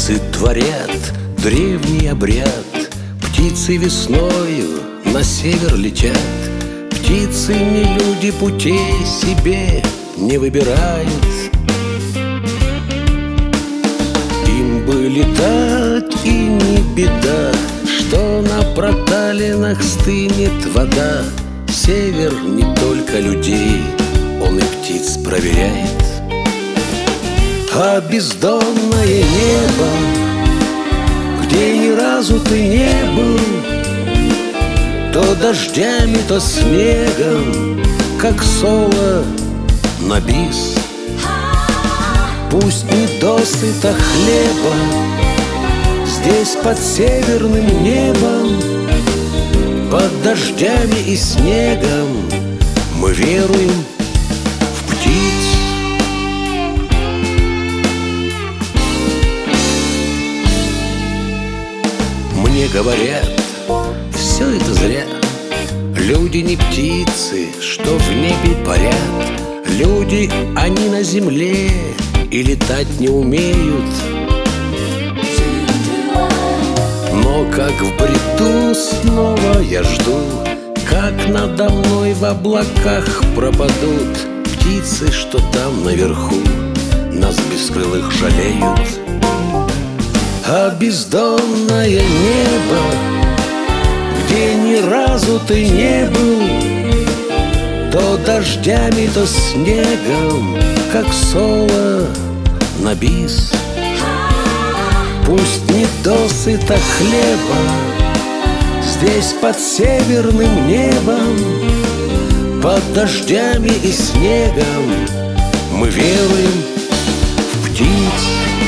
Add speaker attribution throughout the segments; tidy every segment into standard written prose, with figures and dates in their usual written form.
Speaker 1: Птицы творят древний обряд, птицы весною на север летят. Птицы не люди, путей себе не выбирают. Им бы летать и не беда, что на проталинах стынет вода. Север не только людей, он и птиц проверяет. А бездонное небо, где ни разу ты не был, то дождями, то снегом, как соло на бис. Пусть не досыта хлеба здесь под северным небом, под дождями и снегом мы веруем в птиц. Мне говорят, все это зря. Люди не птицы, что в небе парят. Люди, они на земле и летать не умеют. Но как в бреду снова я жду, как надо мной в облаках пропадут птицы, что там наверху нас бескрылых жалеют. А бездонное небо, где ни разу ты не был, то дождями, то снегом, как соло на бис. Пусть не досыта хлеба здесь под северным небом, под дождями и снегом мы веруем в птиц.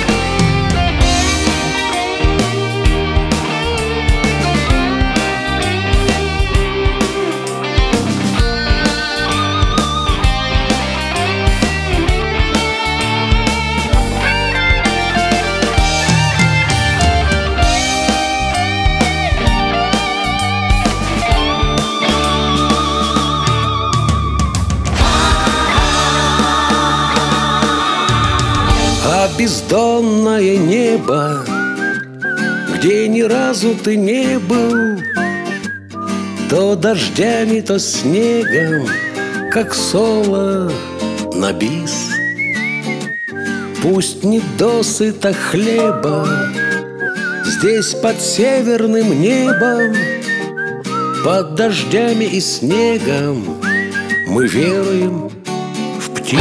Speaker 1: А бездонное небо, где ни разу ты не был, то дождями, то снегом, как соло на бис. Пусть не досыта хлеба здесь под северным небом, под дождями и снегом мы веруем в птиц.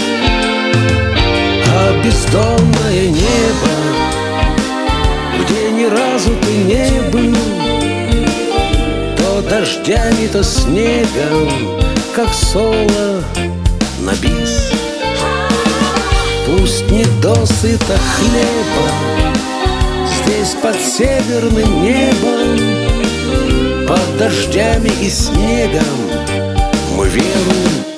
Speaker 1: А бездонное небо, где ни разу ты не был, то дождями, то снегом, как соло на бис. Пусть не досыта хлеба здесь под северным небом, под дождями и снегом мы веруем